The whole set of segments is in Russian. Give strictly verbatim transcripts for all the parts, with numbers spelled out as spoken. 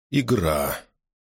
Игра.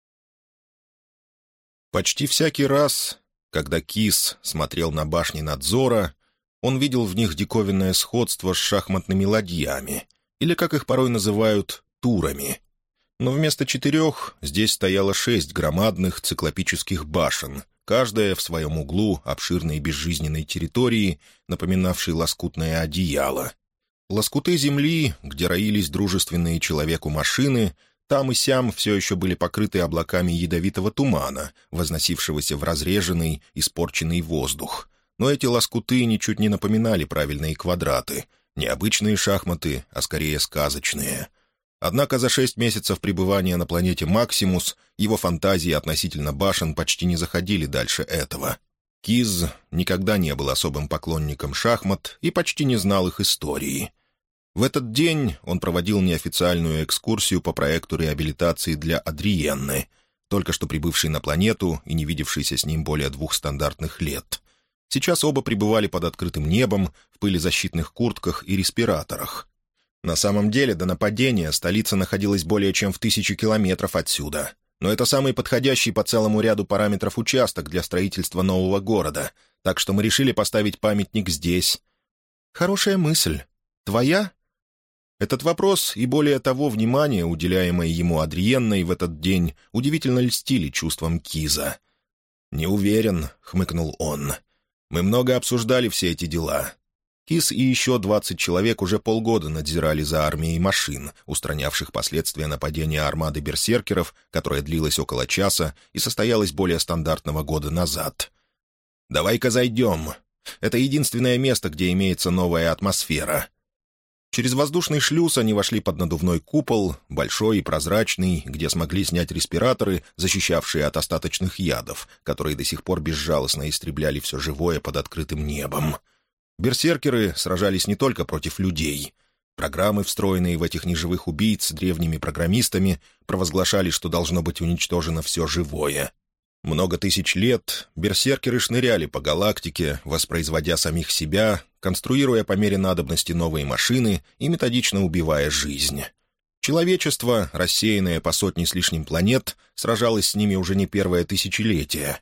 Почти всякий раз, когда Кис смотрел на башни надзора, он видел в них диковинное сходство с шахматными ладьями, или, как их порой называют, турами. Но вместо четырех здесь стояло шесть громадных циклопических башен, каждая в своем углу обширной безжизненной территории, напоминавшей лоскутное одеяло. Лоскуты земли, где роились дружественные человеку машины, там и сям все еще были покрыты облаками ядовитого тумана, возносившегося в разреженный, испорченный воздух. Но эти лоскуты ничуть не напоминали правильные квадраты, не обычные шахматы, а скорее сказочные. Однако за шесть месяцев пребывания на планете Максимус его фантазии относительно башен почти не заходили дальше этого. Киз никогда не был особым поклонником шахмат и почти не знал их истории. В этот день он проводил неофициальную экскурсию по проекту реабилитации для Адриенны, только что прибывшей на планету и не видевшейся с ним более двух стандартных лет. Сейчас оба пребывали под открытым небом, в пылезащитных куртках и респираторах. На самом деле, до нападения столица находилась более чем в тысячу километров отсюда. Но это самый подходящий по целому ряду параметров участок для строительства нового города, так что мы решили поставить памятник здесь. Хорошая мысль. Твоя? Этот вопрос и, более того, внимание, уделяемое ему Адриенной в этот день, удивительно льстили чувствам Киза. «Не уверен», — хмыкнул он. «Мы много обсуждали все эти дела». Киз и еще двадцать человек уже полгода надзирали за армией машин, устранявших последствия нападения армады берсеркеров, которое длилось около часа и состоялось более стандартного года назад. «Давай-ка зайдем. Это единственное место, где имеется новая атмосфера». Через воздушный шлюз они вошли под надувной купол, большой и прозрачный, где смогли снять респираторы, защищавшие от остаточных ядов, которые до сих пор безжалостно истребляли все живое под открытым небом. Берсеркеры сражались не только против людей. Программы, встроенные в этих неживых убийц древними программистами, провозглашали, что должно быть уничтожено все живое. Много тысяч лет берсеркеры шныряли по галактике, воспроизводя самих себя, конструируя по мере надобности новые машины и методично убивая жизнь. Человечество, рассеянное по сотне с лишним планет, сражалось с ними уже не первое тысячелетие.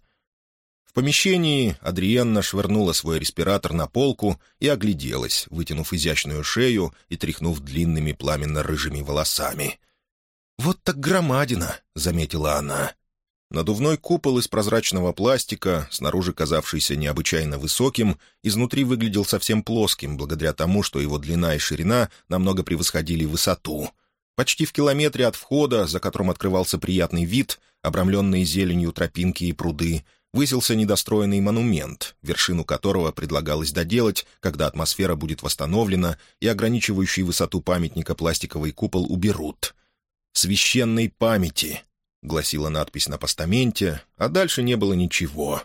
В помещении Адриенна швырнула свой респиратор на полку и огляделась, вытянув изящную шею и тряхнув длинными пламенно-рыжими волосами. «Вот так громадина!» — заметила она. Надувной купол из прозрачного пластика, снаружи казавшийся необычайно высоким, изнутри выглядел совсем плоским, благодаря тому, что его длина и ширина намного превосходили высоту. Почти в километре от входа, за которым открывался приятный вид, обрамленные зеленью тропинки и пруды, высился недостроенный монумент, вершину которого предлагалось доделать, когда атмосфера будет восстановлена и ограничивающий высоту памятника пластиковый купол уберут. «Священной памяти», — гласила надпись на постаменте, а дальше не было ничего.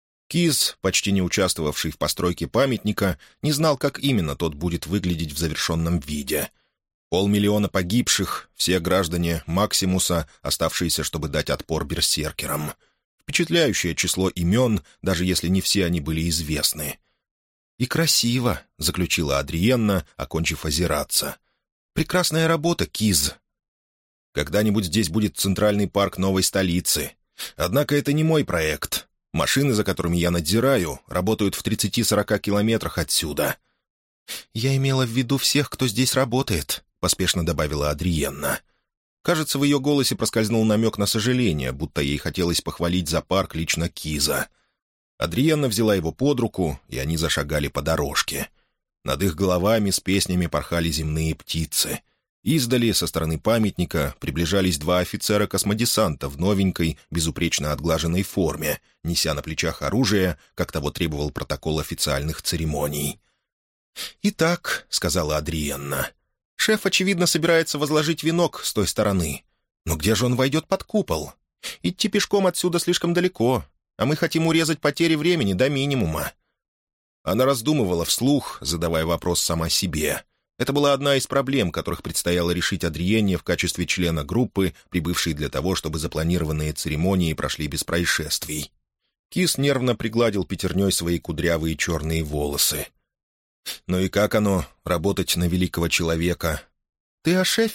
Киз, почти не участвовавший в постройке памятника, не знал, как именно тот будет выглядеть в завершенном виде. Полмиллиона погибших, все граждане Максимуса, оставшиеся, чтобы дать отпор берсеркерам. Впечатляющее число имен, даже если не все они были известны. «И красиво», — заключила Адриенна, окончив озираться. «Прекрасная работа, Киз». «Когда-нибудь здесь будет центральный парк новой столицы. Однако это не мой проект. Машины, за которыми я надзираю, работают в тридцати-сорока километрах отсюда». «Я имела в виду всех, кто здесь работает», — поспешно добавила Адриенна. Кажется, в ее голосе проскользнул намек на сожаление, будто ей хотелось похвалить за парк лично Киза. Адриенна взяла его под руку, и они зашагали по дорожке. Над их головами с песнями порхали земные птицы. Издали, со стороны памятника, приближались два офицера-космодесанта в новенькой, безупречно отглаженной форме, неся на плечах оружие, как того требовал протокол официальных церемоний. «Итак», — сказала Адриенна, — «шеф, очевидно, собирается возложить венок с той стороны. Но где же он войдет под купол? Идти пешком отсюда слишком далеко, а мы хотим урезать потери времени до минимума». Она раздумывала вслух, задавая вопрос сама себе. Это была одна из проблем, которых предстояло решить Адриенне в качестве члена группы, прибывшей для того, чтобы запланированные церемонии прошли без происшествий. Кис нервно пригладил пятерней свои кудрявые черные волосы. «Ну и как оно, работать на великого человека?» «Ты о шефе?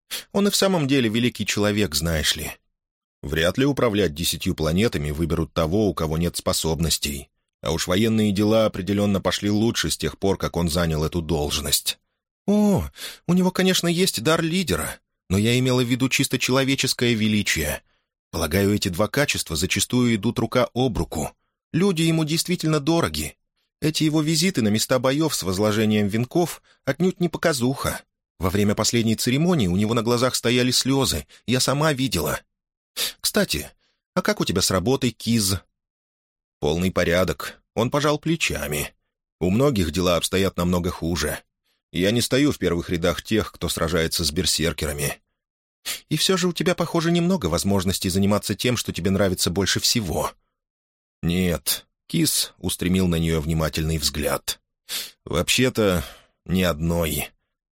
Он и в самом деле великий человек, знаешь ли. Вряд ли управлять десятью планетами выберут того, у кого нет способностей. А уж военные дела определенно пошли лучше с тех пор, как он занял эту должность. О, у него, конечно, есть дар лидера, но я имела в виду чисто человеческое величие. Полагаю, эти два качества зачастую идут рука об руку. Люди ему действительно дороги. Эти его визиты на места боев с возложением венков отнюдь не показуха. Во время последней церемонии у него на глазах стояли слезы, я сама видела. Кстати, а как у тебя с работой, Киз? Полный порядок. Он пожал плечами. У многих дела обстоят намного хуже. Я не стою в первых рядах тех, кто сражается с берсеркерами. И все же у тебя, похоже, немного возможностей заниматься тем, что тебе нравится больше всего. Нет, Кис устремил на нее внимательный взгляд. Вообще-то, ни одной.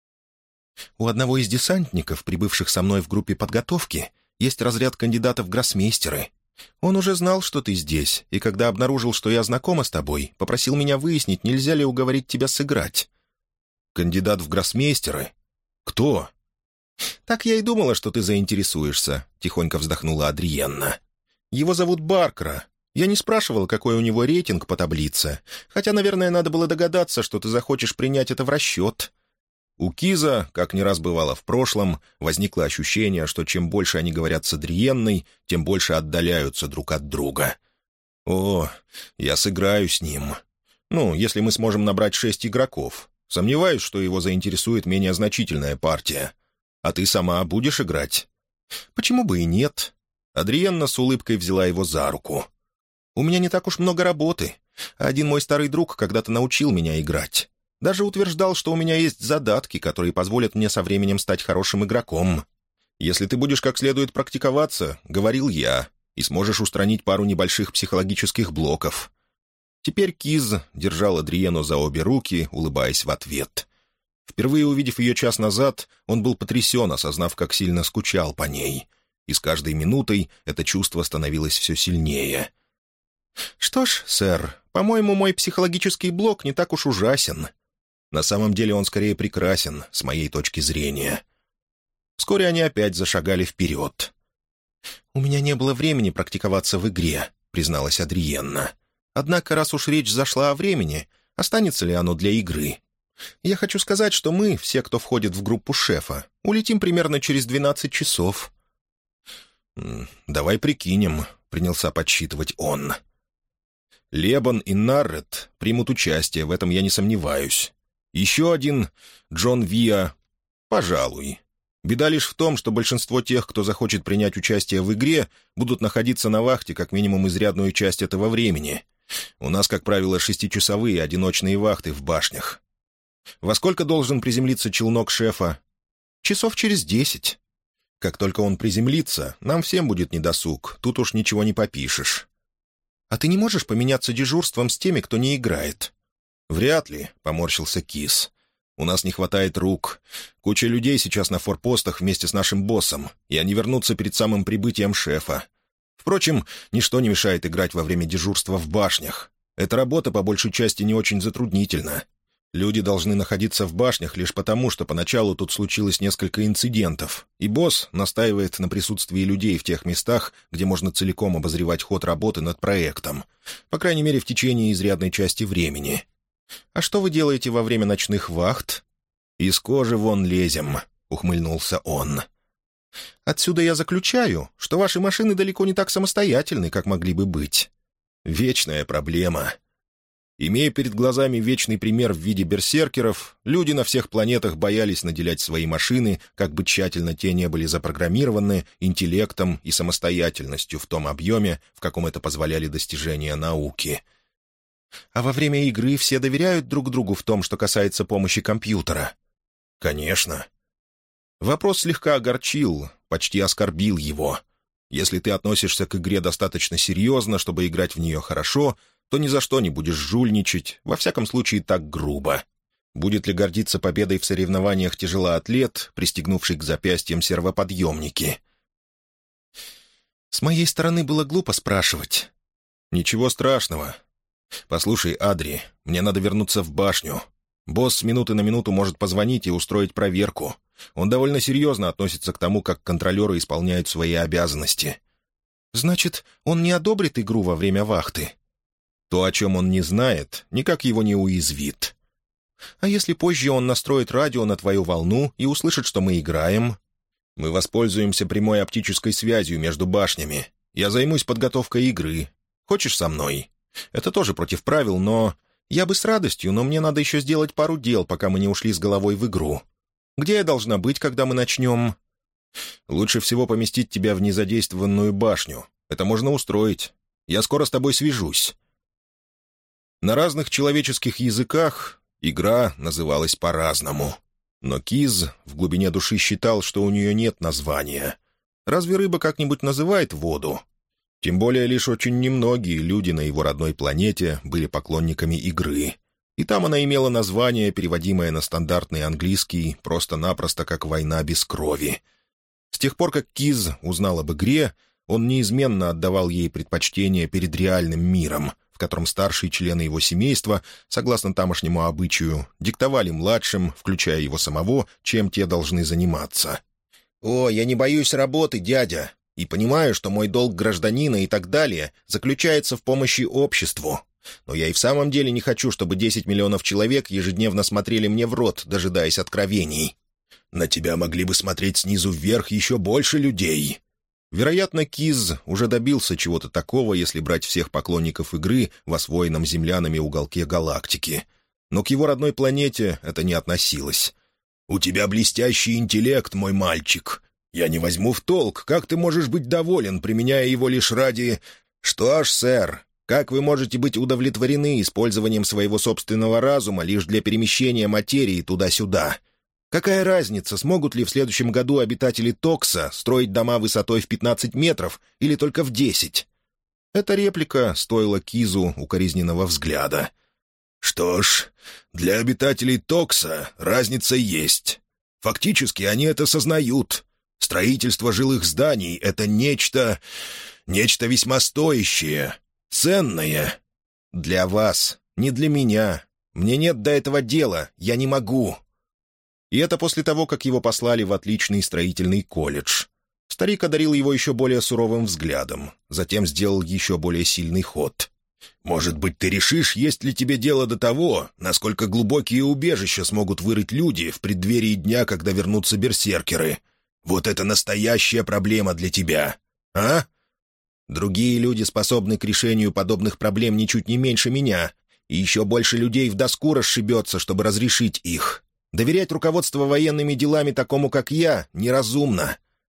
У одного из десантников, прибывших со мной в группе подготовки, есть разряд кандидатов в гроссмейстеры. Он уже знал, что ты здесь, и когда обнаружил, что я знакома с тобой, попросил меня выяснить, нельзя ли уговорить тебя сыграть. Кандидат в гроссмейстеры? Кто? Так я и думала, что ты заинтересуешься, тихонько вздохнула Адриенна. Его зовут Баркра. Я не спрашивал, какой у него рейтинг по таблице, хотя, наверное, надо было догадаться, что ты захочешь принять это в расчет. У Киза, как не раз бывало в прошлом, возникло ощущение, что чем больше они говорят с Адриенной, тем больше отдаляются друг от друга. «О, я сыграю с ним. Ну, если мы сможем набрать шесть игроков. Сомневаюсь, что его заинтересует менее значительная партия. А ты сама будешь играть?» «Почему бы и нет?» Адриенна с улыбкой взяла его за руку. «У меня не так уж много работы. Один мой старый друг когда-то научил меня играть. Даже утверждал, что у меня есть задатки, которые позволят мне со временем стать хорошим игроком. Если ты будешь как следует практиковаться, — говорил я, — и сможешь устранить пару небольших психологических блоков». Теперь Киз держал Адриену за обе руки, улыбаясь в ответ. Впервые увидев ее час назад, он был потрясен, осознав, как сильно скучал по ней. И с каждой минутой это чувство становилось все сильнее. «Что ж, сэр, по-моему, мой психологический блок не так уж ужасен. На самом деле он скорее прекрасен, с моей точки зрения». Вскоре они опять зашагали вперед. «У меня не было времени практиковаться в игре», — призналась Адриенна. «Однако, раз уж речь зашла о времени, останется ли оно для игры? Я хочу сказать, что мы, все, кто входит в группу шефа, улетим примерно через двенадцать часов». «Давай прикинем», — принялся подсчитывать он. «Лебан и Наррет примут участие, в этом я не сомневаюсь. Еще один, Джон Виа, пожалуй. Беда лишь в том, что большинство тех, кто захочет принять участие в игре, будут находиться на вахте как минимум изрядную часть этого времени. У нас, как правило, шестичасовые одиночные вахты в башнях. Во сколько должен приземлиться челнок шефа? Часов через десять. Как только он приземлится, нам всем будет недосуг, тут уж ничего не попишешь. А ты не можешь поменяться дежурством с теми, кто не играет?» «Вряд ли», — поморщился Кис. «У нас не хватает рук. Куча людей сейчас на форпостах вместе с нашим боссом, и они вернутся перед самым прибытием шефа. Впрочем, ничто не мешает играть во время дежурства в башнях. Эта работа по большей части не очень затруднительна. Люди должны находиться в башнях лишь потому, что поначалу тут случилось несколько инцидентов, и босс настаивает на присутствии людей в тех местах, где можно целиком обозревать ход работы над проектом, по крайней мере, в течение изрядной части времени. А что вы делаете во время ночных вахт?» «Из кожи вон лезем», — ухмыльнулся он. «Отсюда я заключаю, что ваши машины далеко не так самостоятельны, как могли бы быть». «Вечная проблема». Имея перед глазами вечный пример в виде берсеркеров, люди на всех планетах боялись наделять свои машины, как бы тщательно те не были запрограммированы, интеллектом и самостоятельностью в том объеме, в каком это позволяли достижения науки. «А во время игры все доверяют друг другу в том, что касается помощи компьютера?» «Конечно». Вопрос слегка огорчил, почти оскорбил его. Если ты относишься к игре достаточно серьезно, чтобы играть в нее хорошо, то ни за что не будешь жульничать, во всяком случае так грубо. Будет ли гордиться победой в соревнованиях тяжелоатлет, пристегнувший к запястьям сервоподъемники? С моей стороны было глупо спрашивать. Ничего страшного. Послушай, Адри, мне надо вернуться в башню. Босс с минуты на минуту может позвонить и устроить проверку. Он довольно серьезно относится к тому, как контролеры исполняют свои обязанности». «Значит, он не одобрит игру во время вахты?» «То, о чем он не знает, никак его не уязвит». «А если позже он настроит радио на твою волну и услышит, что мы играем?» «Мы воспользуемся прямой оптической связью между башнями. Я займусь подготовкой игры. Хочешь со мной? Это тоже против правил, но...» «Я бы с радостью, но мне надо еще сделать пару дел, пока мы не ушли с головой в игру. Где я должна быть, когда мы начнем?» «Лучше всего поместить тебя в незадействованную башню. Это можно устроить. Я скоро с тобой свяжусь». На разных человеческих языках игра называлась по-разному. Но Киз в глубине души считал, что у нее нет названия. Разве рыба как-нибудь называет воду? Тем более лишь очень немногие люди на его родной планете были поклонниками игры. И там она имела название, переводимое на стандартный английский, просто-напросто как «Война без крови». С тех пор, как Киз узнал об игре, он неизменно отдавал ей предпочтение перед реальным миром, в котором старшие члены его семейства, согласно тамошнему обычаю, диктовали младшим, включая его самого, чем те должны заниматься. «О, я не боюсь работы, дядя, и понимаю, что мой долг гражданина и так далее заключается в помощи обществу. Но я и в самом деле не хочу, чтобы десять миллионов человек ежедневно смотрели мне в рот, дожидаясь откровений». «На тебя могли бы смотреть снизу вверх еще больше людей». Вероятно, Киз уже добился чего-то такого, если брать всех поклонников игры в освоенном землянами уголке галактики. Но к его родной планете это не относилось. «У тебя блестящий интеллект, мой мальчик. Я не возьму в толк, как ты можешь быть доволен, применяя его лишь ради...» «Что ж, сэр, как вы можете быть удовлетворены использованием своего собственного разума лишь для перемещения материи туда-сюда? Какая разница, смогут ли в следующем году обитатели Токса строить дома высотой в пятнадцать метров или только в десять?» Эта реплика стоила Кизу укоризненного взгляда. «Что ж, для обитателей Токса разница есть. Фактически они это сознают. Строительство жилых зданий — это нечто... нечто весьма стоящее, ценное. Для вас, не для меня. Мне нет до этого дела, я не могу». И это после того, как его послали в отличный строительный колледж. Старик одарил его еще более суровым взглядом, затем сделал еще более сильный ход. «Может быть, ты решишь, есть ли тебе дело до того, насколько глубокие убежища смогут вырыть люди в преддверии дня, когда вернутся берсеркеры? Вот это настоящая проблема для тебя, а? Другие люди способны к решению подобных проблем ничуть не меньше меня, и еще больше людей в доску расшибется, чтобы разрешить их. Доверять руководство военными делами такому, как я, неразумно.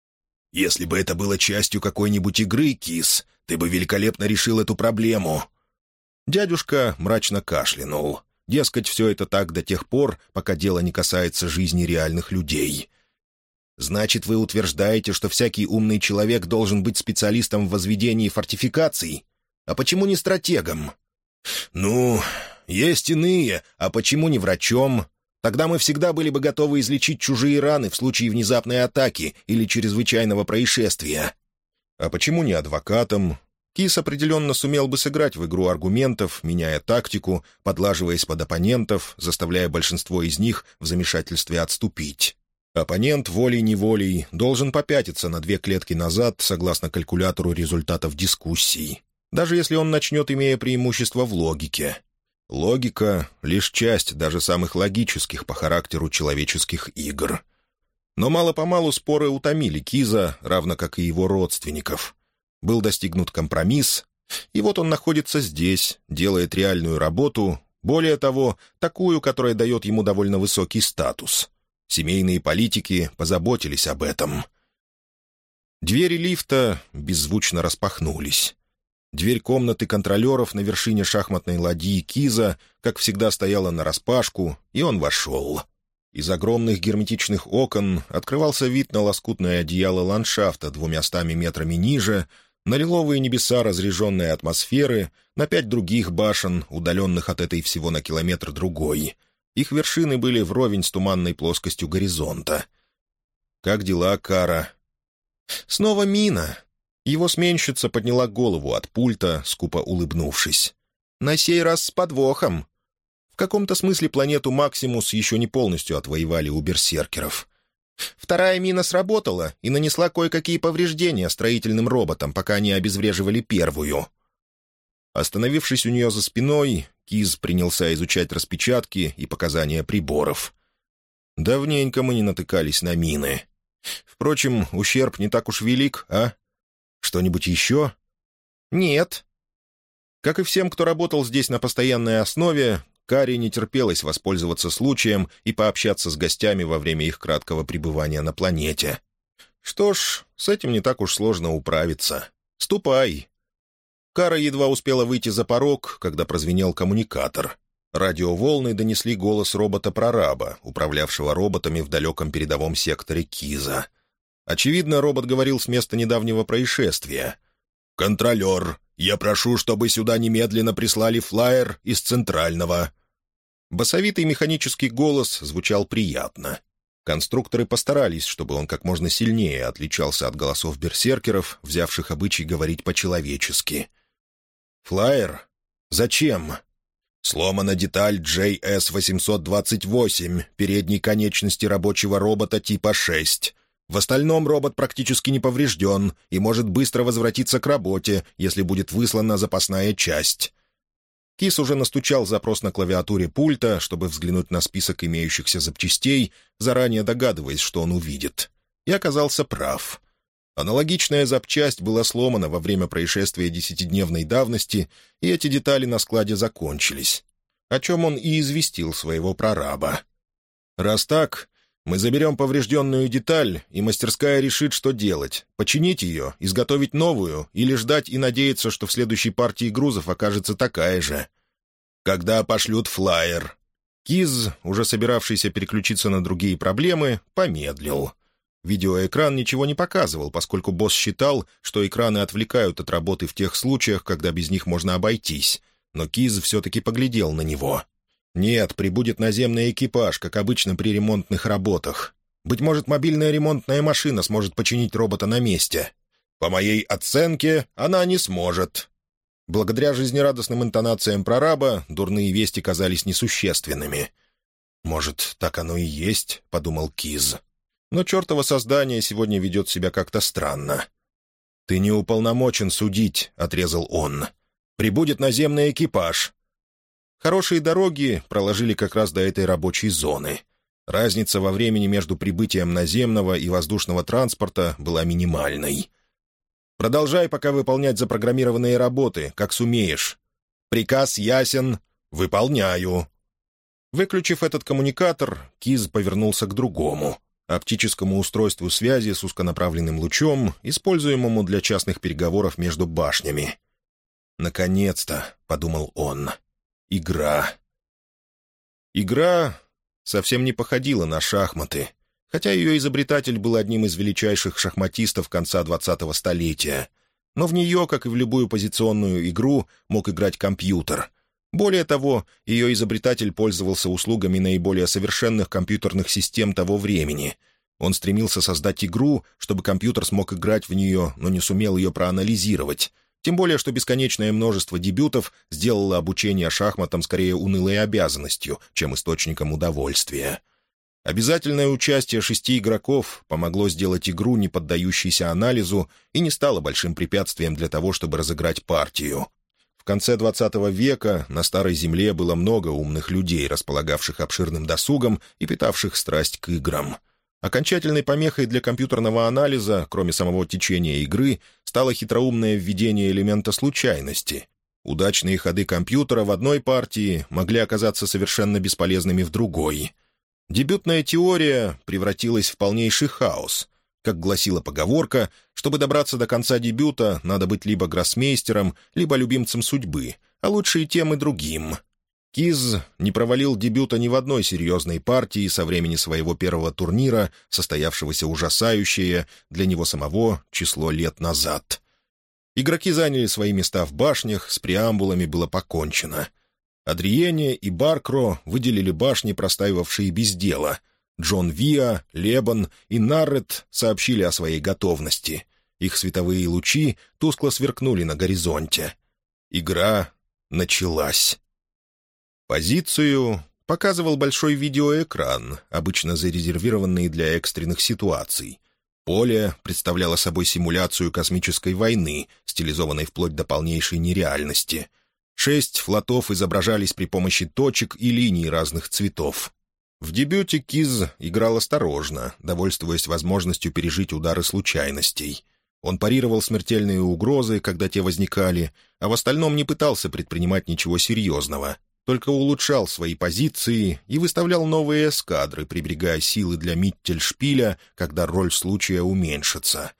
Если бы это было частью какой-нибудь игры, Кис, ты бы великолепно решил эту проблему». Дядюшка мрачно кашлянул. Дескать, все это так до тех пор, пока дело не касается жизни реальных людей. «Значит, вы утверждаете, что всякий умный человек должен быть специалистом в возведении фортификаций? А почему не стратегом?» «Ну, есть иные, а почему не врачом? Тогда мы всегда были бы готовы излечить чужие раны в случае внезапной атаки или чрезвычайного происшествия». «А почему не адвокатом?» Кис определенно сумел бы сыграть в игру аргументов, меняя тактику, подлаживаясь под оппонентов, заставляя большинство из них в замешательстве отступить. Оппонент волей-неволей должен попятиться на две клетки назад согласно калькулятору результатов дискуссий, даже если он начнет, имея преимущество в логике. Логика — лишь часть даже самых логических по характеру человеческих игр. Но мало-помалу споры утомили Киза, равно как и его родственников. Был достигнут компромисс, и вот он находится здесь, делает реальную работу, более того, такую, которая дает ему довольно высокий статус. Семейные политики позаботились об этом. Двери лифта беззвучно распахнулись. Дверь комнаты контролеров на вершине шахматной ладьи Киза, как всегда, стояла нараспашку, и он вошел. Из огромных герметичных окон открывался вид на лоскутное одеяло ландшафта двумястами метрами ниже, на лиловые небеса разреженной атмосферы, на пять других башен, удаленных от этой всего на километр другой. Их вершины были вровень с туманной плоскостью горизонта. «Как дела, Кара?» «Снова мина». Его сменщица подняла голову от пульта, скупо улыбнувшись. «На сей раз с подвохом. В каком-то смысле планету Максимус еще не полностью отвоевали у берсеркеров. Вторая мина сработала и нанесла кое-какие повреждения строительным роботам, пока они обезвреживали первую». Остановившись у нее за спиной, Киз принялся изучать распечатки и показания приборов. «Давненько мы не натыкались на мины. Впрочем, ущерб не так уж велик, а? Что-нибудь еще?» «Нет». Как и всем, кто работал здесь на постоянной основе, Карри не терпелось воспользоваться случаем и пообщаться с гостями во время их краткого пребывания на планете. «Что ж, с этим не так уж сложно управиться. Ступай». Кара едва успела выйти за порог, когда прозвенел коммуникатор. Радиоволны донесли голос робота-прораба, управлявшего роботами в далеком передовом секторе Киза. Очевидно, робот говорил с места недавнего происшествия. «Контролер, я прошу, чтобы сюда немедленно прислали флайер из Центрального». Басовитый механический голос звучал приятно. Конструкторы постарались, чтобы он как можно сильнее отличался от голосов берсеркеров, взявших обычай говорить по-человечески. «Флайер? Зачем?» «Сломана деталь джей эс восемьсот двадцать восемь, передней конечности рабочего робота типа шесть. В остальном робот практически не поврежден и может быстро возвратиться к работе, если будет выслана запасная часть». Кис уже настучал запрос на клавиатуре пульта, чтобы взглянуть на список имеющихся запчастей, заранее догадываясь, что он увидит. И оказался прав. Аналогичная запчасть была сломана во время происшествия десятидневной давности, и эти детали на складе закончились, о чем он и известил своего прораба. «Раз так, мы заберем поврежденную деталь, и мастерская решит, что делать — починить ее, изготовить новую или ждать и надеяться, что в следующей партии грузов окажется такая же. Когда пошлют флайер?» Киз, уже собиравшийся переключиться на другие проблемы, помедлил. Видеоэкран ничего не показывал, поскольку босс считал, что экраны отвлекают от работы в тех случаях, когда без них можно обойтись, но Киз все-таки поглядел на него. «Нет, прибудет наземный экипаж, как обычно при ремонтных работах. Быть может, мобильная ремонтная машина сможет починить робота на месте. По моей оценке, она не сможет». Благодаря жизнерадостным интонациям прораба дурные вести казались несущественными. «Может, так оно и есть», — подумал Киз. «Но чертово создание сегодня ведет себя как-то странно». «Ты не уполномочен судить», — отрезал он. «Прибудет наземный экипаж». Хорошие дороги проложили как раз до этой рабочей зоны. Разница во времени между прибытием наземного и воздушного транспорта была минимальной. «Продолжай пока выполнять запрограммированные работы, как сумеешь. Приказ ясен. Выполняю». Выключив этот коммуникатор, Киз повернулся к другому — оптическому устройству связи с узконаправленным лучом, используемому для частных переговоров между башнями. «Наконец-то», — подумал он, — «игра». Игра совсем не походила на шахматы, хотя ее изобретатель был одним из величайших шахматистов конца двадцатого столетия. Но в нее, как и в любую позиционную игру, мог играть компьютер. Более того, ее изобретатель пользовался услугами наиболее совершенных компьютерных систем того времени. Он стремился создать игру, чтобы компьютер смог играть в нее, но не сумел ее проанализировать. Тем более, что бесконечное множество дебютов сделало обучение шахматам скорее унылой обязанностью, чем источником удовольствия. Обязательное участие шести игроков помогло сделать игру, не поддающейся анализу, и не стало большим препятствием для того, чтобы разыграть партию. В конце двадцатого века на Старой Земле было много умных людей, располагавших обширным досугом и питавших страсть к играм. Окончательной помехой для компьютерного анализа, кроме самого течения игры, стало хитроумное введение элемента случайности. Удачные ходы компьютера в одной партии могли оказаться совершенно бесполезными в другой. Дебютная теория превратилась в полнейший хаос. Как гласила поговорка, чтобы добраться до конца дебюта, надо быть либо гроссмейстером, либо любимцем судьбы, а лучше и тем, и другим. Киз не провалил дебюта ни в одной серьезной партии со времени своего первого турнира, состоявшегося ужасающее для него самого число лет назад. Игроки заняли свои места в башнях, с преамбулами было покончено. Адриене и Баркро выделили башни, простаивавшие без дела. Джон Виа, Лебан и Наррет сообщили о своей готовности. Их световые лучи тускло сверкнули на горизонте. Игра началась. Позицию показывал большой видеоэкран, обычно зарезервированный для экстренных ситуаций. Поле представляло собой симуляцию космической войны, стилизованной вплоть до полнейшей нереальности. Шесть флотов изображались при помощи точек и линий разных цветов. В дебюте Киз играл осторожно, довольствуясь возможностью пережить удары случайностей. Он парировал смертельные угрозы, когда те возникали, а в остальном не пытался предпринимать ничего серьезного, только улучшал свои позиции и выставлял новые эскадры, приберегая силы для Миттельшпиля, когда роль случая уменьшится.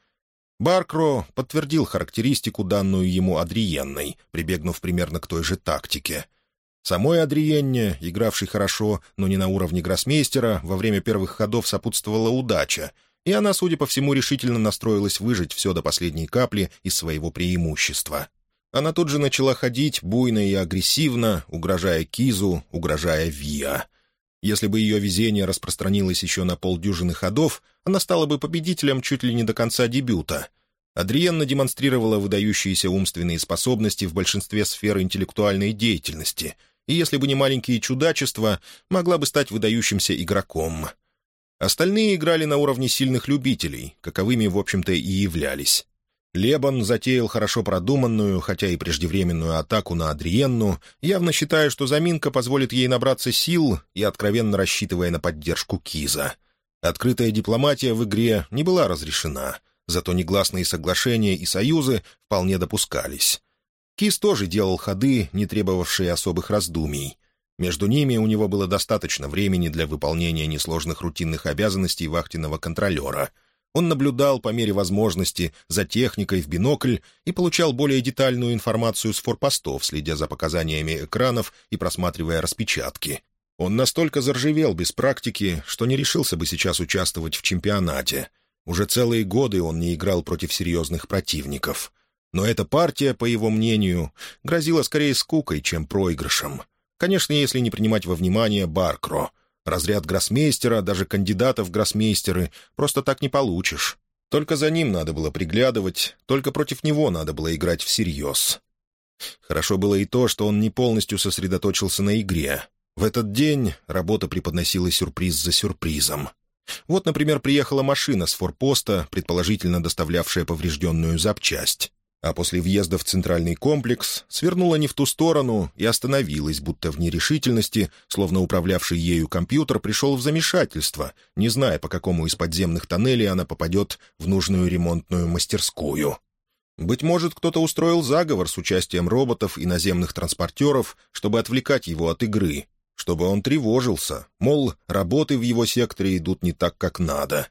Баркро подтвердил характеристику, данную ему Адриенной, прибегнув примерно к той же тактике. Самой Адриенне, игравшей хорошо, но не на уровне гроссмейстера, во время первых ходов сопутствовала удача, и она, судя по всему, решительно настроилась выжать все до последней капли из своего преимущества. Она тут же начала ходить буйно и агрессивно, угрожая Кизу, угрожая Виа. Если бы ее везение распространилось еще на полдюжины ходов, она стала бы победителем чуть ли не до конца дебюта. Адриенна демонстрировала выдающиеся умственные способности в большинстве сфер интеллектуальной деятельности, и если бы не маленькие чудачества, могла бы стать выдающимся игроком. Остальные играли на уровне сильных любителей, каковыми, в общем-то, и являлись. Лебан затеял хорошо продуманную, хотя и преждевременную атаку на Адриенну, явно считая, что заминка позволит ей набраться сил и откровенно рассчитывая на поддержку Киза. Открытая дипломатия в игре не была разрешена, зато негласные соглашения и союзы вполне допускались. Киз тоже делал ходы, не требовавшие особых раздумий. Между ними у него было достаточно времени для выполнения несложных рутинных обязанностей вахтенного контролера. Он наблюдал по мере возможности за техникой в бинокль и получал более детальную информацию с форпостов, следя за показаниями экранов и просматривая распечатки. Он настолько заржавел без практики, что не решился бы сейчас участвовать в чемпионате. Уже целые годы он не играл против серьезных противников. Но эта партия, по его мнению, грозила скорее скукой, чем проигрышем. Конечно, если не принимать во внимание Баркро. Разряд гроссмейстера, даже кандидата в гроссмейстеры, просто так не получишь. Только за ним надо было приглядывать, только против него надо было играть всерьез. Хорошо было и то, что он не полностью сосредоточился на игре. В этот день работа преподносила сюрприз за сюрпризом. Вот, например, приехала машина с форпоста, предположительно доставлявшая поврежденную запчасть. А после въезда в центральный комплекс свернула не в ту сторону и остановилась, будто в нерешительности, словно управлявший ею компьютер пришел в замешательство, не зная, по какому из подземных тоннелей она попадет в нужную ремонтную мастерскую. Быть может, кто-то устроил заговор с участием роботов и наземных транспортеров, чтобы отвлекать его от игры, чтобы он тревожился, мол, работы в его секторе идут не так, как надо.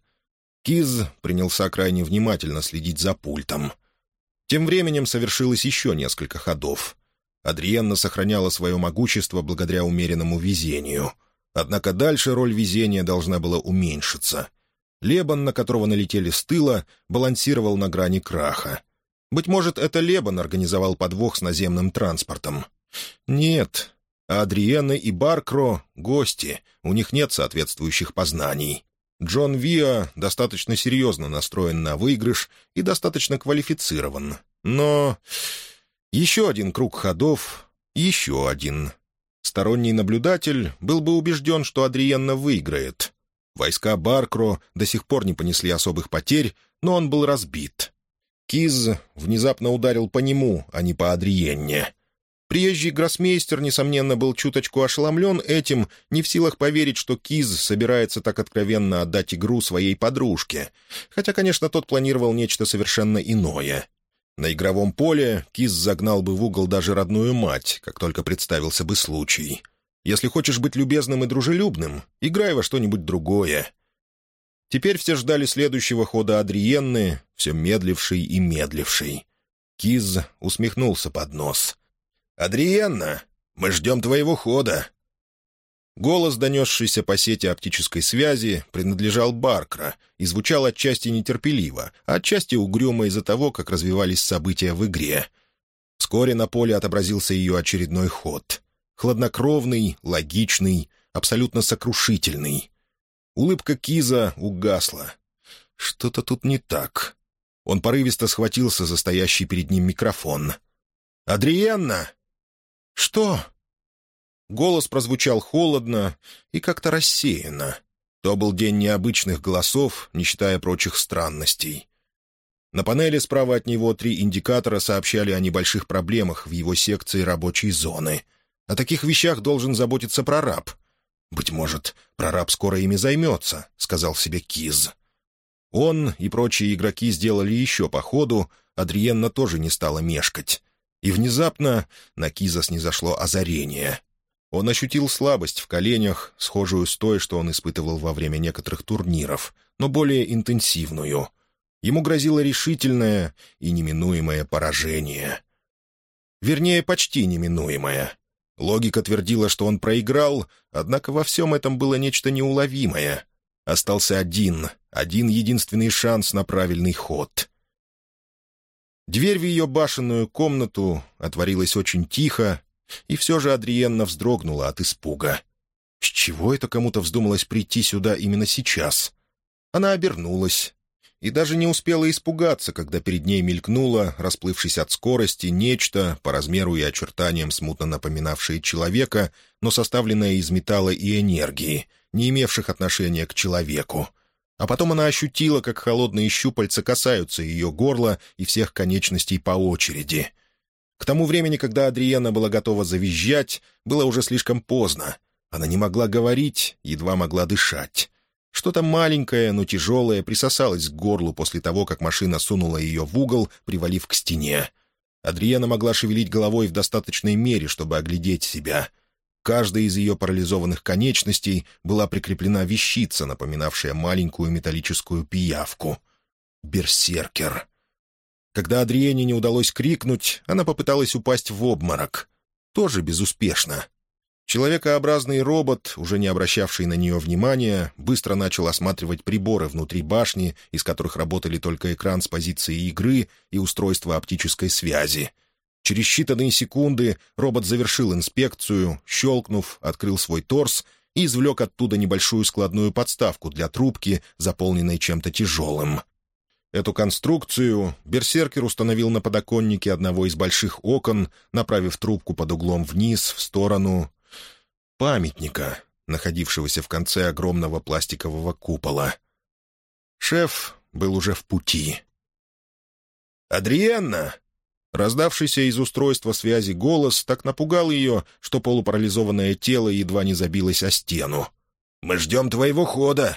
Киз принялся крайне внимательно следить за пультом. Тем временем совершилось еще несколько ходов. Адриенна сохраняла свое могущество благодаря умеренному везению. Однако дальше роль везения должна была уменьшиться. Лебан, на которого налетели с тыла, балансировал на грани краха. Быть может, это Лебан организовал подвох с наземным транспортом. Нет, а Адриенна и Баркро — гости, у них нет соответствующих познаний. Джон Виа достаточно серьезно настроен на выигрыш и достаточно квалифицирован. Но еще один круг ходов, еще один. Сторонний наблюдатель был бы убежден, что Адриенна выиграет. Войска Баркро до сих пор не понесли особых потерь, но он был разбит. Киз внезапно ударил по нему, а не по Адриенне. Приезжий гроссмейстер, несомненно, был чуточку ошеломлен этим, не в силах поверить, что Киз собирается так откровенно отдать игру своей подружке. Хотя, конечно, тот планировал нечто совершенно иное. На игровом поле Киз загнал бы в угол даже родную мать, как только представился бы случай. Если хочешь быть любезным и дружелюбным, играй во что-нибудь другое. Теперь все ждали следующего хода Адриенны, все медлившей и медлившей. Киз усмехнулся под нос. «Адриенна, мы ждем твоего хода». Голос, донесшийся по сети оптической связи, принадлежал Баркро и звучал отчасти нетерпеливо, а отчасти угрюмо из-за того, как развивались события в игре. Вскоре на поле отобразился ее очередной ход. Хладнокровный, логичный, абсолютно сокрушительный. Улыбка Киза угасла. Что-то тут не так. Он порывисто схватился за стоящий перед ним микрофон. «Адриенна!» «Что?» Голос прозвучал холодно и как-то рассеянно. То был день необычных голосов, не считая прочих странностей. На панели справа от него три индикатора сообщали о небольших проблемах в его секции рабочей зоны. О таких вещах должен заботиться прораб. «Быть может, прораб скоро ими займется», — сказал себе Киз. Он и прочие игроки сделали еще по ходу, Адриенна тоже не стала мешкать. И внезапно на Киза снизошло озарение. Он ощутил слабость в коленях, схожую с той, что он испытывал во время некоторых турниров, но более интенсивную. Ему грозило решительное и неминуемое поражение. Вернее, почти неминуемое. Логика твердила, что он проиграл, однако во всем этом было нечто неуловимое. Остался один, один единственный шанс на правильный ход. Дверь в ее башенную комнату отворилась очень тихо, и все же Адриенна вздрогнула от испуга. С чего это кому-то вздумалось прийти сюда именно сейчас? Она обернулась и даже не успела испугаться, когда перед ней мелькнуло, расплывшись от скорости, нечто, по размеру и очертаниям смутно напоминавшее человека, но составленное из металла и энергии, не имевших отношения к человеку. А потом она ощутила, как холодные щупальца касаются ее горла и всех конечностей по очереди. К тому времени, когда Адриенна была готова завизжать, было уже слишком поздно. Она не могла говорить, едва могла дышать. Что-то маленькое, но тяжелое присосалось к горлу после того, как машина сунула ее в угол, привалив к стене. Адриенна могла шевелить головой в достаточной мере, чтобы оглядеть себя. Каждой из ее парализованных конечностей была прикреплена вещица, напоминавшая маленькую металлическую пиявку. Берсеркер. Когда Адриене не удалось крикнуть, она попыталась упасть в обморок. Тоже безуспешно. Человекообразный робот, уже не обращавший на нее внимания, быстро начал осматривать приборы внутри башни, из которых работали только экран с позиции игры и устройство оптической связи. Через считанные секунды робот завершил инспекцию, щелкнув, открыл свой торс и извлек оттуда небольшую складную подставку для трубки, заполненной чем-то тяжелым. Эту конструкцию берсеркер установил на подоконнике одного из больших окон, направив трубку под углом вниз, в сторону памятника, находившегося в конце огромного пластикового купола. Шеф был уже в пути. «Адриенна!» Раздавшийся из устройства связи голос так напугал ее, что полупарализованное тело едва не забилось о стену. «Мы ждем твоего хода!»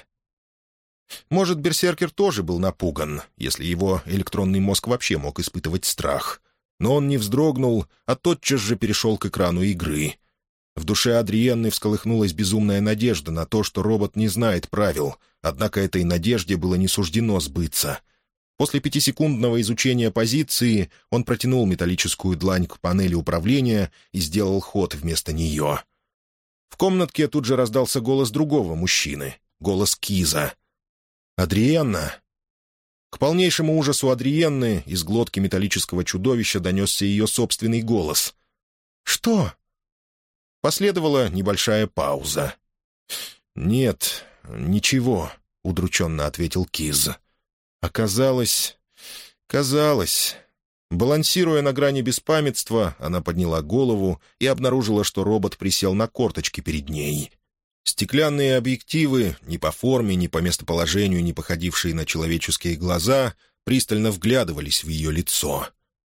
Может, берсеркер тоже был напуган, если его электронный мозг вообще мог испытывать страх. Но он не вздрогнул, а тотчас же перешел к экрану игры. В душе Адриенны всколыхнулась безумная надежда на то, что робот не знает правил, однако этой надежде было не суждено сбыться. После пятисекундного изучения позиции он протянул металлическую длань к панели управления и сделал ход вместо нее. В комнатке тут же раздался голос другого мужчины, голос Киза. «Адриенна!» К полнейшему ужасу Адриенны из глотки металлического чудовища донесся ее собственный голос. «Что?» Последовала небольшая пауза. «Нет, ничего», — удрученно ответил Киз. «Оказалось... казалось...» Балансируя на грани беспамятства, она подняла голову и обнаружила, что робот присел на корточки перед ней. Стеклянные объективы, ни по форме, ни по местоположению, не походившие на человеческие глаза, пристально вглядывались в ее лицо.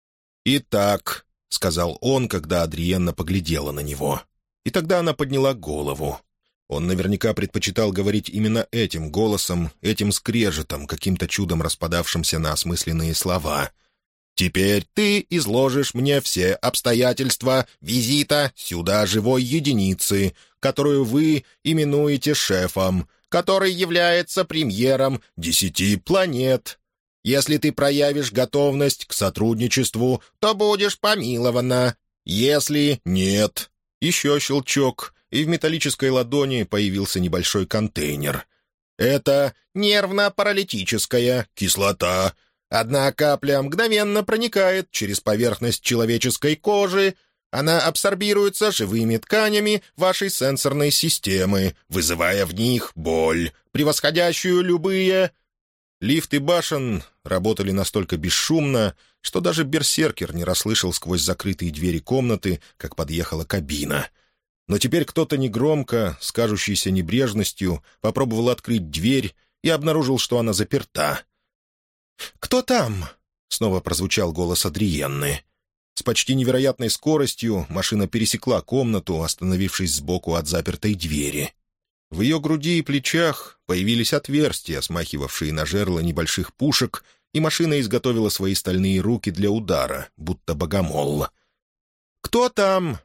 «Итак», — сказал он, когда Адриенна поглядела на него. И тогда она подняла голову. Он наверняка предпочитал говорить именно этим голосом, этим скрежетом, каким-то чудом распадавшимся на осмысленные слова. «Теперь ты изложишь мне все обстоятельства визита сюда живой единицы, которую вы именуете шефом, который является премьером десяти планет. Если ты проявишь готовность к сотрудничеству, то будешь помилована. Если нет...» Еще щелчок, и в металлической ладони появился небольшой контейнер. «Это нервно-паралитическая кислота. Одна капля мгновенно проникает через поверхность человеческой кожи. Она абсорбируется живыми тканями вашей сенсорной системы, вызывая в них боль, превосходящую любые...» Лифты башен работали настолько бесшумно, что даже берсеркер не расслышал сквозь закрытые двери комнаты, как подъехала кабина. Но теперь кто-то негромко, с кажущейся небрежностью, попробовал открыть дверь и обнаружил, что она заперта. «Кто там?» — снова прозвучал голос Адриенны. С почти невероятной скоростью машина пересекла комнату, остановившись сбоку от запертой двери. В ее груди и плечах появились отверстия, смахивавшие на жерла небольших пушек, и машина изготовила свои стальные руки для удара, будто богомол. «Кто там?»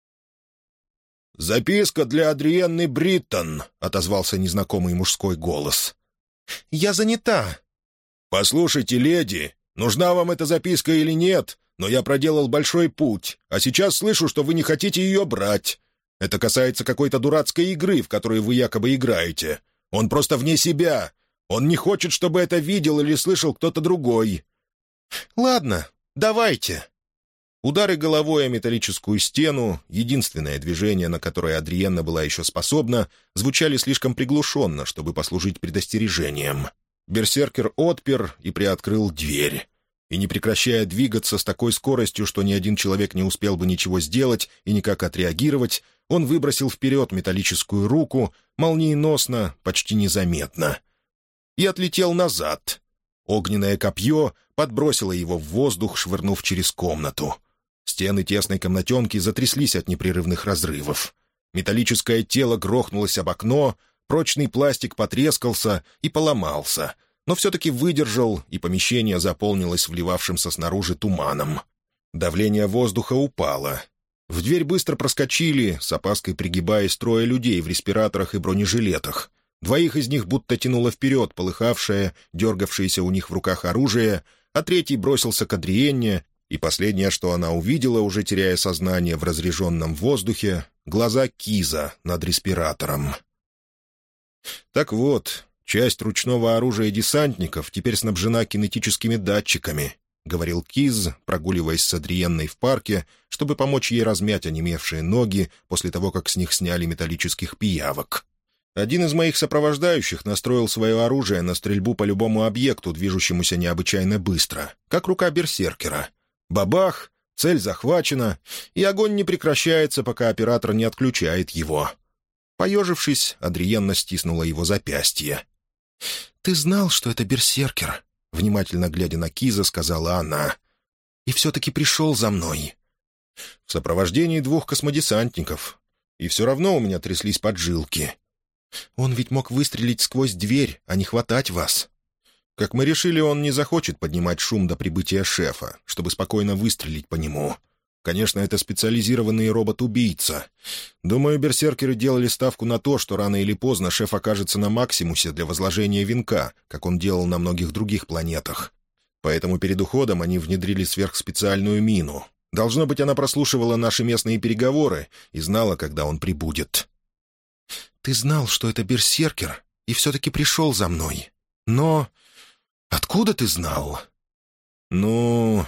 «Записка для Адриенны Бриттон», — отозвался незнакомый мужской голос. «Я занята». «Послушайте, леди, нужна вам эта записка или нет, но я проделал большой путь, а сейчас слышу, что вы не хотите ее брать. Это касается какой-то дурацкой игры, в которой вы якобы играете. Он просто вне себя. Он не хочет, чтобы это видел или слышал кто-то другой». «Ладно, давайте». Удары головой о металлическую стену, единственное движение, на которое Адриенна была еще способна, звучали слишком приглушенно, чтобы послужить предостережением. Берсеркер отпер и приоткрыл дверь. И, не прекращая двигаться с такой скоростью, что ни один человек не успел бы ничего сделать и никак отреагировать, он выбросил вперед металлическую руку, молниеносно, почти незаметно. И отлетел назад. Огненное копье подбросило его в воздух, швырнув через комнату. Стены тесной комнатенки затряслись от непрерывных разрывов. Металлическое тело грохнулось об окно, прочный пластик потрескался и поломался, но все-таки выдержал, и помещение заполнилось вливавшимся снаружи туманом. Давление воздуха упало. В дверь быстро проскочили, с опаской пригибаясь, трое людей в респираторах и бронежилетах. Двоих из них будто тянуло вперед полыхавшее, дергавшееся у них в руках оружие, а третий бросился к Адриенне, и последнее, что она увидела, уже теряя сознание в разреженном воздухе, глаза Киза над респиратором. Так вот, часть ручного оружия десантников теперь снабжена кинетическими датчиками, — говорил Киз, прогуливаясь с Адриенной в парке, чтобы помочь ей размять онемевшие ноги после того, как с них сняли металлических пиявок. Один из моих сопровождающих настроил свое оружие на стрельбу по любому объекту, движущемуся необычайно быстро, как рука берсеркера. Бабах, цель захвачена, и огонь не прекращается, пока оператор не отключает его. Поежившись, Адриенна стиснула его запястье. «Ты знал, что это берсеркер?» — внимательно глядя на Киза, сказала она. «И все-таки пришел за мной». «В сопровождении двух космодесантников. И все равно у меня тряслись поджилки». «Он ведь мог выстрелить сквозь дверь, а не хватать вас». Как мы решили, он не захочет поднимать шум до прибытия шефа, чтобы спокойно выстрелить по нему. Конечно, это специализированный робот-убийца. Думаю, берсеркеры делали ставку на то, что рано или поздно шеф окажется на максимусе для возложения венка, как он делал на многих других планетах. Поэтому перед уходом они внедрили сверхспециальную мину. Должно быть, она прослушивала наши местные переговоры и знала, когда он прибудет. «Ты знал, что это берсеркер, и все-таки пришел за мной. Но откуда ты знал?» «Ну...»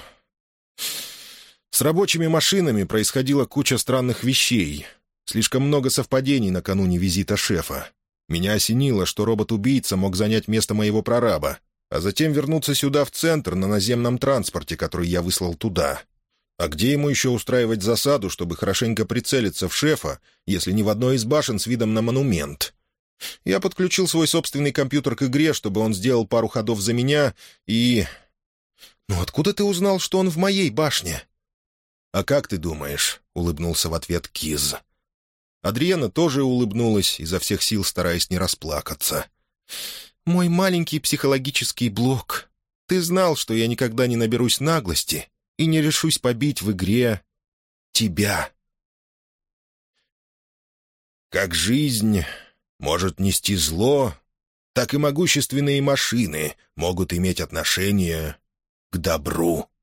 С рабочими машинами происходила куча странных вещей. Слишком много совпадений накануне визита шефа. Меня осенило, что робот-убийца мог занять место моего прораба, а затем вернуться сюда в центр на наземном транспорте, который я выслал туда. А где ему еще устраивать засаду, чтобы хорошенько прицелиться в шефа, если не в одной из башен с видом на монумент? Я подключил свой собственный компьютер к игре, чтобы он сделал пару ходов за меня, и... «Ну откуда ты узнал, что он в моей башне?» «А как ты думаешь?» — улыбнулся в ответ Киз. Адриена тоже улыбнулась, изо всех сил стараясь не расплакаться. «Мой маленький психологический блок. Ты знал, что я никогда не наберусь наглости и не решусь побить в игре тебя». Как жизнь может нести зло, так и могущественные машины могут иметь отношение к добру.